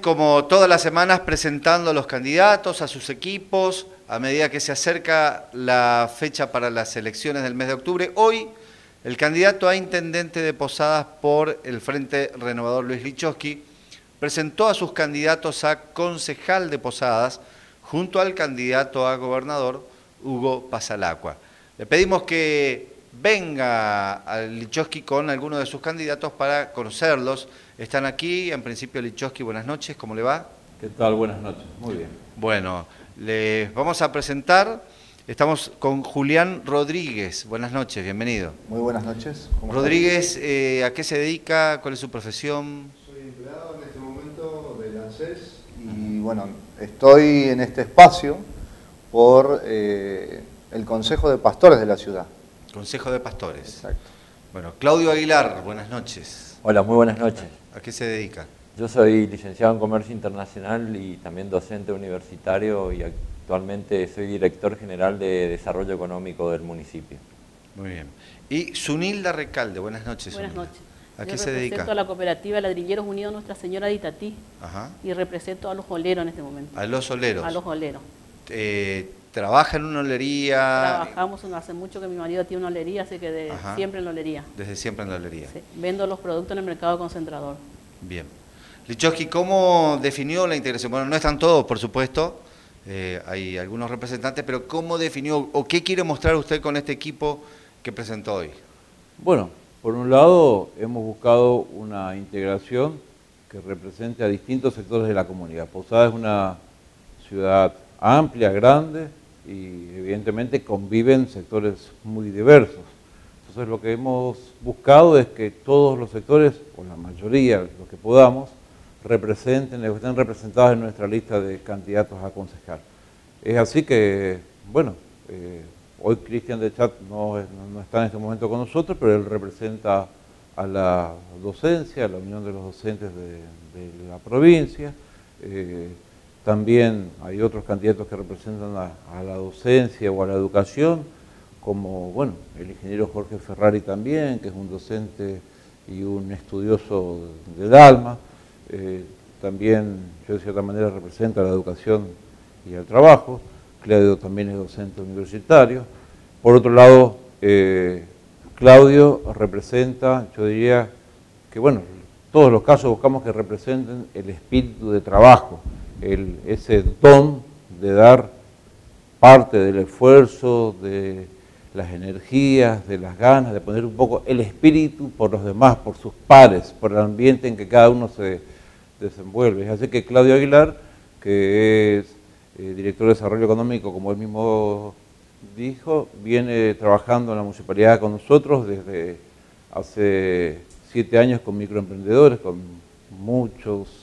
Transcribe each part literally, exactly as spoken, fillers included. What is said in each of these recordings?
como todas las semanas, presentando a los candidatos, a sus equipos, a medida que se acerca la fecha para las elecciones del mes de octubre. Hoy, el candidato a intendente de Posadas por el Frente Renovador, Luis Lichowski, presentó a sus candidatos a concejal de Posadas, junto al candidato a gobernador, Hugo Pasalacqua. Le pedimos que venga a Lichowski con alguno de sus candidatos para conocerlos. Están aquí, en principio Lichowski, buenas noches, ¿cómo le va? ¿Qué tal? Buenas noches, muy bien. Bueno, les vamos a presentar, estamos con Julián Rodríguez, buenas noches, bienvenido. Muy buenas noches. ¿Cómo Rodríguez, eh, ¿a qué se dedica? ¿Cuál es su profesión? Soy empleado en este momento del ANSES y bueno, estoy en este espacio por eh, el Consejo de Pastores de la ciudad. Consejo de Pastores. Exacto. Bueno, Claudio Aguilar, buenas noches. Hola, muy buenas noches. ¿A qué se dedica? Yo soy licenciado en Comercio Internacional y también docente universitario y actualmente soy director general de Desarrollo Económico del municipio. Muy bien. Y Zunilda Recalde, buenas noches. Buenas Zunilda. noches. ¿A Yo qué se dedica? represento a la cooperativa Ladrilleros Unidos Nuestra Señora de Itatí. Ajá. Y represento a los oleros en este momento. A los oleros. A los oleros. Eh, ¿Trabaja en una olería? Trabajamos, hace mucho que mi marido tiene una olería, así que de, siempre en la olería. Desde siempre en la olería. Sí. Vendo los productos en el mercado concentrador. Bien. Lichowski, ¿cómo definió la integración? Bueno, no están todos, por supuesto, eh, hay algunos representantes, pero ¿cómo definió o qué quiere mostrar usted con este equipo que presentó hoy? Bueno, por un lado hemos buscado una integración que represente a distintos sectores de la comunidad. Posadas es una ciudad amplia, grande, y evidentemente conviven sectores muy diversos. Entonces lo que hemos buscado es que todos los sectores, o la mayoría, los que podamos, representen, estén representados en nuestra lista de candidatos a concejal. Es así que, bueno, eh, hoy Cristian de Chat no, no está en este momento con nosotros, pero él representa a la docencia, a la unión de los docentes de, de la provincia. Eh, También hay otros candidatos que representan a, a la docencia o a la educación, como bueno, el ingeniero Jorge Ferrari también, que es un docente y un estudioso del alma. Eh, también, yo de cierta manera represento a la educación y al trabajo. Claudio también es docente universitario. Por otro lado, eh, Claudio representa, yo diría que bueno, todos los casos buscamos que representen el espíritu de trabajo. El, ese don de dar parte del esfuerzo, de las energías, de las ganas, de poner un poco el espíritu por los demás, por sus pares, por el ambiente en que cada uno se desenvuelve. Así que Claudio Aguilar, que es eh, director de Desarrollo Económico, como él mismo dijo, viene trabajando en la municipalidad con nosotros desde hace siete años con microemprendedores, con muchos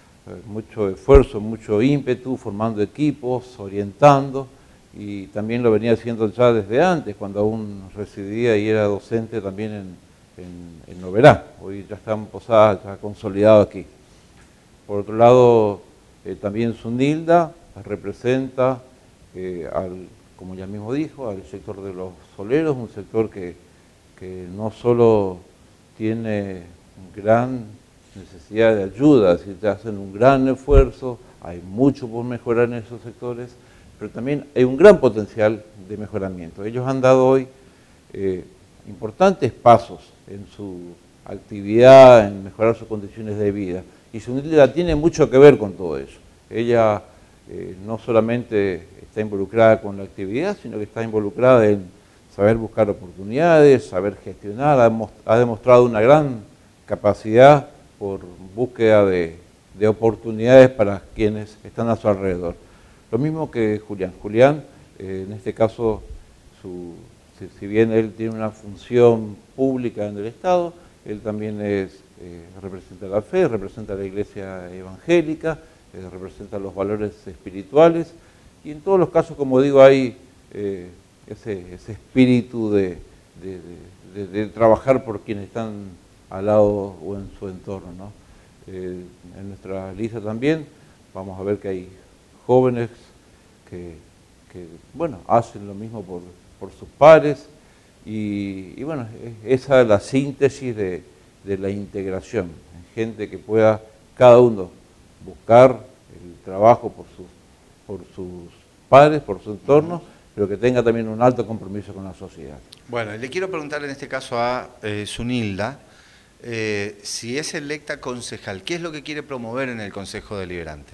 mucho esfuerzo, mucho ímpetu, formando equipos, orientando, y también lo venía haciendo ya desde antes, cuando aún residía y era docente también en, en, en Noverá. Hoy ya está en Posadas, ya consolidado aquí. Por otro lado, eh, también Zunilda representa, eh, al, como ya mismo dijo, al sector de los soleros, un sector que, que no solo tiene un gran necesidad de ayuda, es decir, hacen un gran esfuerzo, hay mucho por mejorar en esos sectores, pero también hay un gran potencial de mejoramiento. Ellos han dado hoy eh, importantes pasos en su actividad, en mejorar sus condiciones de vida, y Zunilda tiene mucho que ver con todo eso. Ella eh, no solamente está involucrada con la actividad, sino que está involucrada en saber buscar oportunidades, saber gestionar, ha, ha demostrado una gran capacidad por búsqueda de, de oportunidades para quienes están a su alrededor. Lo mismo que Julián. Julián, eh, en este caso, su, si, si bien él tiene una función pública en el Estado, él también es, eh, representa la fe, representa la iglesia evangélica, eh, representa los valores espirituales, y en todos los casos, como digo, hay eh, ese, ese espíritu de, de, de, de, de trabajar por quienes están al lado o en su entorno, ¿no? Eh, en nuestra lista también vamos a ver que hay jóvenes que, que bueno, hacen lo mismo por, por sus pares y, y bueno, esa es la síntesis de, de la integración, gente que pueda cada uno buscar el trabajo por sus, por sus padres, por su entorno, uh-huh. pero que tenga también un alto compromiso con la sociedad. Bueno, le quiero preguntar en este caso a eh, Zunilda, eh, si es electa concejal, ¿qué es lo que quiere promover en el Consejo Deliberante?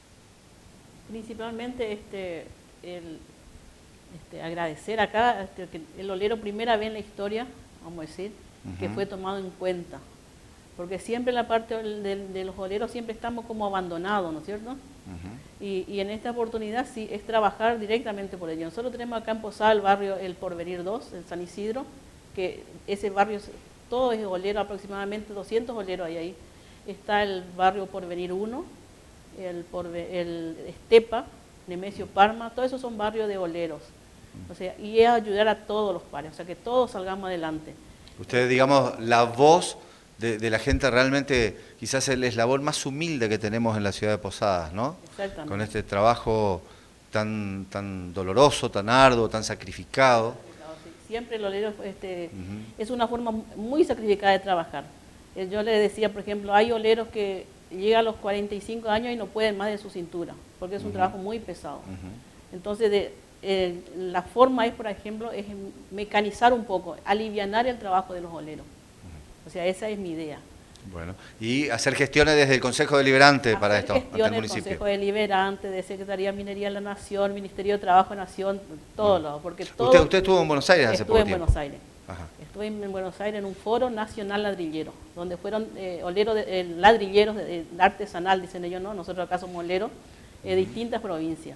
Principalmente este, el, este, agradecer acá este, que el olero primera vez en la historia, vamos a decir, uh-huh. que fue tomado en cuenta. Porque siempre la parte de, de, de los oleros siempre estamos como abandonados, ¿no es cierto? Uh-huh. y, y en esta oportunidad sí es trabajar directamente por ello. Nosotros tenemos acá en Posada el barrio El Porvenir dos, en San Isidro, que ese barrio todo es olero, aproximadamente doscientos oleros hay ahí. Está el barrio Porvenir uno, el, Porve, el Estepa, Nemesio Parma, todos esos son barrios de oleros. O sea, y es ayudar a todos los pares, o sea, que todos salgamos adelante. Ustedes, digamos, la voz de, de la gente realmente, quizás el eslabón más humilde que tenemos en la ciudad de Posadas, ¿no? Exactamente. Con este trabajo tan, tan doloroso, tan arduo, tan sacrificado. Siempre el olero este, uh-huh. es una forma muy sacrificada de trabajar. Yo le decía, por ejemplo, hay oleros que llegan a los cuarenta y cinco años y no pueden más de su cintura, porque es un uh-huh. trabajo muy pesado. Uh-huh. Entonces, de, eh, la forma es, por ejemplo, es mecanizar un poco, alivianar el trabajo de los oleros. Uh-huh. O sea, esa es mi idea. Bueno, y hacer gestiones desde el Consejo Deliberante hacer para esto, ante el municipio. Consejo Deliberante, de Secretaría de Minería de la Nación, Ministerio de Trabajo de Nación, todo lo, porque todo. ¿Usted, usted estuvo en Buenos Aires hace poco tiempo? Estuve en Buenos Aires. Ajá. Estuve en Buenos Aires en un foro nacional ladrillero, donde fueron eh, oleros, de, eh, ladrilleros de, de artesanal, dicen ellos, no, nosotros acá somos oleros, de eh, distintas provincias.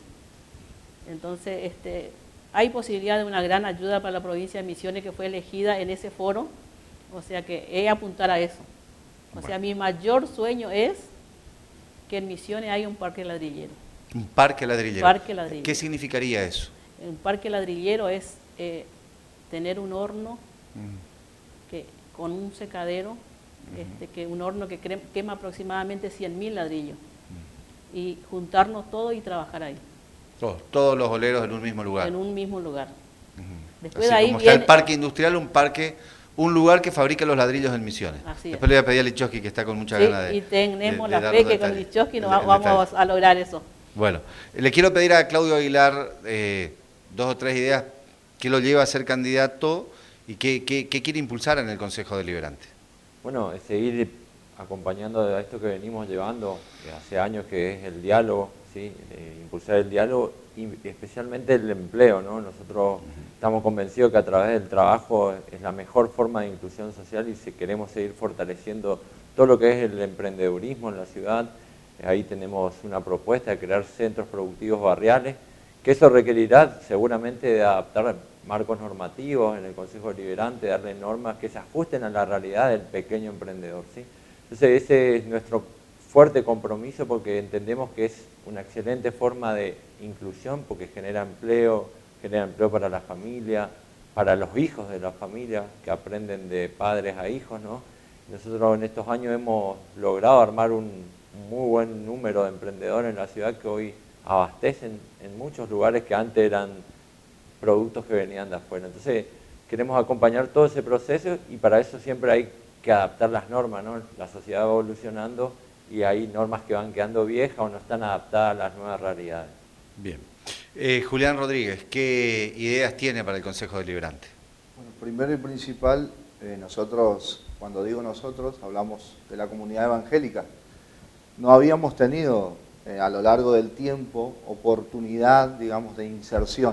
Entonces, este, hay posibilidad de una gran ayuda para la provincia de Misiones que fue elegida en ese foro, o sea que es apuntar a eso. O sea, mi mayor sueño es que en Misiones haya un parque ladrillero. Un parque ladrillero. Un parque ladrillero. ¿Qué significaría eso? Un parque ladrillero es eh, tener un horno uh-huh. que, con un secadero, uh-huh. este, que un horno que cre- quema aproximadamente cien mil ladrillos. Uh-huh. Y juntarnos todos y trabajar ahí. Todos, todos los oleros en un mismo lugar. En un mismo lugar. Uh-huh. Después Así de ahí como viene, está el parque industrial, un parque... Un lugar que fabrica los ladrillos en Misiones. Así Después es. le voy a pedir a Lichowski, que está con mucha sí, gana de... y tenemos de, de la fe que con Lichowski nos vamos a lograr eso. Bueno, le quiero pedir a Claudio Aguilar eh, dos o tres ideas que lo lleva a ser candidato y qué, qué, qué quiere impulsar en el Consejo Deliberante. Bueno, es seguir acompañando a esto que venimos llevando hace años, que es el diálogo, ¿sí? Eh, impulsar el diálogo y especialmente el empleo, ¿no? Nosotros estamos convencidos que a través del trabajo es la mejor forma de inclusión social y si queremos seguir fortaleciendo todo lo que es el emprendedurismo en la ciudad, ahí tenemos una propuesta de crear centros productivos barriales, que eso requerirá seguramente de adaptar marcos normativos en el Consejo Deliberante, darle normas que se ajusten a la realidad del pequeño emprendedor, ¿sí? Entonces ese es nuestro fuerte compromiso porque entendemos que es una excelente forma de inclusión porque genera empleo, genera empleo para la familia, para los hijos de la familia que aprenden de padres a hijos, ¿no? Nosotros en estos años hemos logrado armar un muy buen número de emprendedores en la ciudad que hoy abastecen en muchos lugares que antes eran productos que venían de afuera. Entonces queremos acompañar todo ese proceso y para eso siempre hay que adaptar las normas, ¿no? La sociedad va evolucionando y hay normas que van quedando viejas o no están adaptadas a las nuevas realidades. Bien. Eh, Julián Rodríguez, ¿qué ideas tiene para el Consejo Deliberante? Bueno, primero y principal, eh, nosotros, cuando digo nosotros, hablamos de la comunidad evangélica. No habíamos tenido eh, a lo largo del tiempo oportunidad, digamos, de inserción.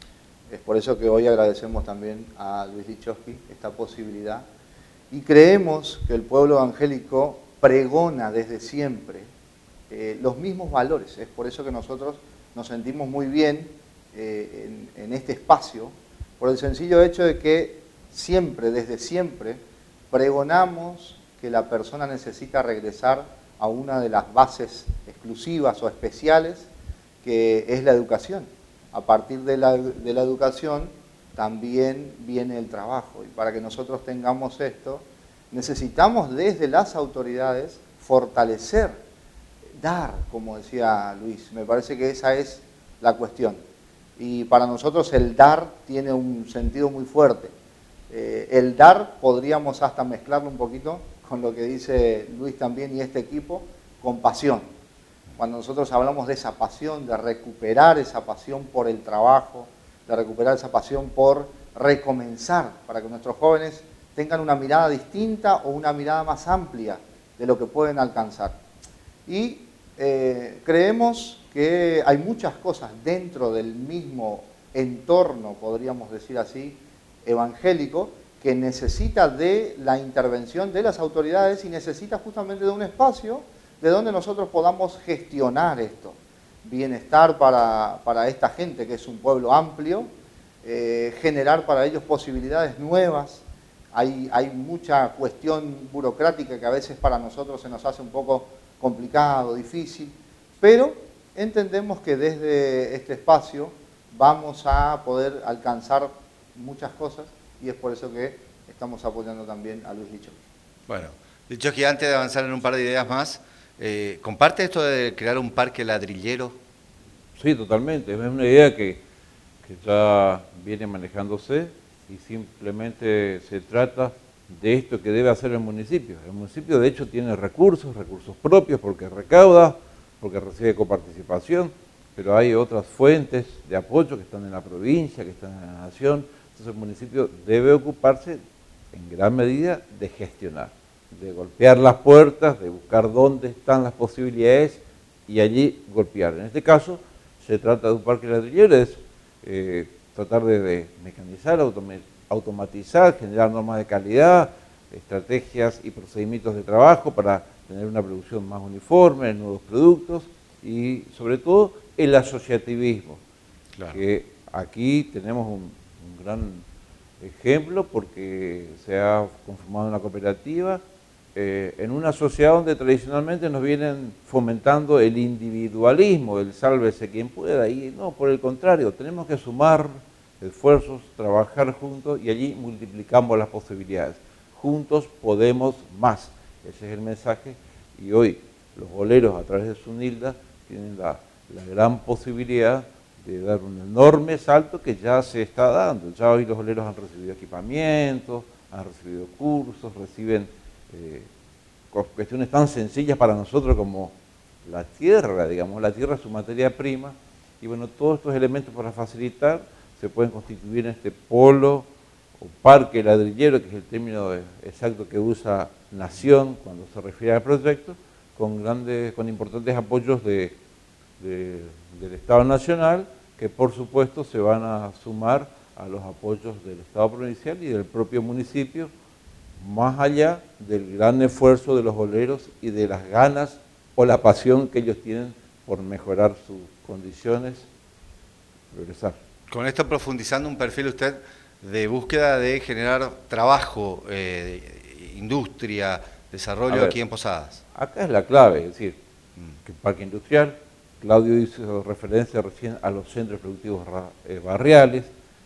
Es por eso que hoy agradecemos también a Luis Lichowski esta posibilidad. Y creemos que el pueblo evangélico pregona desde siempre eh, los mismos valores. Es por eso que nosotros nos sentimos muy bien eh, en, en este espacio, por el sencillo hecho de que siempre, desde siempre, pregonamos que la persona necesita regresar a una de las bases exclusivas o especiales, que es la educación. A partir de la, de la educación también viene el trabajo. Y para que nosotros tengamos esto, necesitamos desde las autoridades fortalecer, dar, como decía Luis. Me parece que esa es la cuestión. Y para nosotros el dar tiene un sentido muy fuerte. Eh, el dar podríamos hasta mezclarlo un poquito con lo que dice Luis también y este equipo, con pasión. cuando nosotros hablamos de esa pasión, de recuperar esa pasión por el trabajo, de recuperar esa pasión por recomenzar, para que nuestros jóvenes tengan una mirada distinta o una mirada más amplia de lo que pueden alcanzar. Y eh, creemos que hay muchas cosas dentro del mismo entorno, podríamos decir así, evangélico, que necesita de la intervención de las autoridades y necesita justamente de un espacio de donde nosotros podamos gestionar esto. Bienestar para, para esta gente, que es un pueblo amplio, eh, generar para ellos posibilidades nuevas. Hay, hay mucha cuestión burocrática que a veces para nosotros se nos hace un poco complicado, difícil, pero entendemos que desde este espacio vamos a poder alcanzar muchas cosas y es por eso que estamos apoyando también a Luis Lichocki. Bueno, Lichocki, antes de avanzar en un par de ideas más, eh, ¿comparte esto de crear un parque ladrillero? Sí, totalmente. Es una idea que, que ya viene manejándose y simplemente se trata de esto que debe hacer el municipio. El municipio de hecho tiene recursos, recursos propios porque recauda, porque recibe coparticipación, pero hay otras fuentes de apoyo que están en la provincia, que están en la nación. Entonces el municipio debe ocuparse en gran medida de gestionar, de golpear las puertas, de buscar dónde están las posibilidades y allí golpear. En este caso se trata de un parque ladrillero, es eh, tratar de, de mecanizar, automatizar, generar normas de calidad, estrategias y procedimientos de trabajo para tener una producción más uniforme, nuevos productos y sobre todo el asociativismo, claro. Que aquí tenemos un, un gran ejemplo porque se ha conformado una cooperativa eh, en una sociedad donde tradicionalmente nos vienen fomentando el individualismo, el sálvese quien pueda, y no, por el contrario, tenemos que sumar esfuerzos, trabajar juntos y allí multiplicamos las posibilidades. Juntos podemos más, ese es el mensaje y hoy los boleros a través de Sunilda tienen la, la gran posibilidad de dar un enorme salto que ya se está dando. Ya hoy los boleros han recibido equipamientos, han recibido cursos, reciben eh, cuestiones tan sencillas para nosotros como la tierra, digamos, la tierra es su materia prima y bueno, todos estos elementos para facilitar se pueden constituir en este polo o parque ladrillero, que es el término exacto que usa Nación cuando se refiere al proyecto, con grandes, con importantes apoyos de, de, del Estado Nacional, que por supuesto se van a sumar a los apoyos del Estado Provincial y del propio municipio, más allá del gran esfuerzo de los boleros y de las ganas o la pasión que ellos tienen por mejorar sus condiciones, progresar. Con esto profundizando un perfil usted de búsqueda de generar trabajo, eh, industria, desarrollo ver, aquí en Posadas. Acá es la clave, es decir, mm. que el parque industrial, Claudio hizo referencia recién a los centros productivos barriales,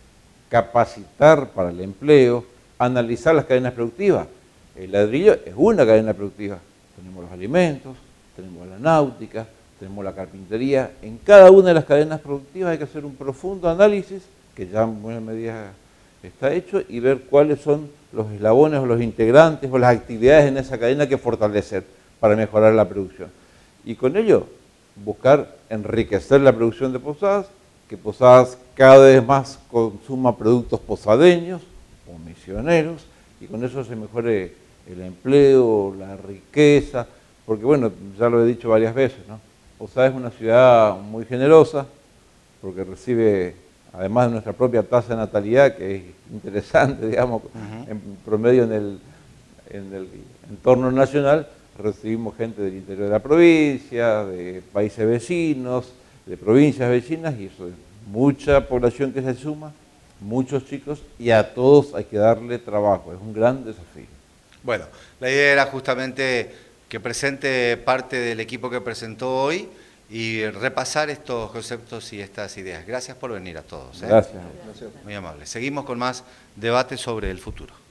capacitar para el empleo, analizar las cadenas productivas. El ladrillo es una cadena productiva. Tenemos los alimentos, tenemos la náutica, tenemos la carpintería. En cada una de las cadenas productivas hay que hacer un profundo análisis, que ya en buena medida está hecho, y ver cuáles son los eslabones o los integrantes o las actividades en esa cadena que fortalecer para mejorar la producción. Y con ello buscar enriquecer la producción de Posadas, que Posadas cada vez más consuma productos posadeños o misioneros, y con eso se mejore el empleo, la riqueza, porque bueno, ya lo he dicho varias veces, ¿no? Posadas es una ciudad muy generosa, porque recibe, además de nuestra propia tasa de natalidad, que es interesante, digamos, uh-huh. en promedio en el, en el entorno nacional, recibimos gente del interior de la provincia, de países vecinos, de provincias vecinas, y eso es mucha población que se suma, muchos chicos, y a todos hay que darle trabajo, es un gran desafío. Bueno, la idea era justamente que presente parte del equipo que presentó hoy y repasar estos conceptos y estas ideas. Gracias por venir a todos. ¿eh? Gracias. Muy amable. Seguimos con más debate sobre el futuro.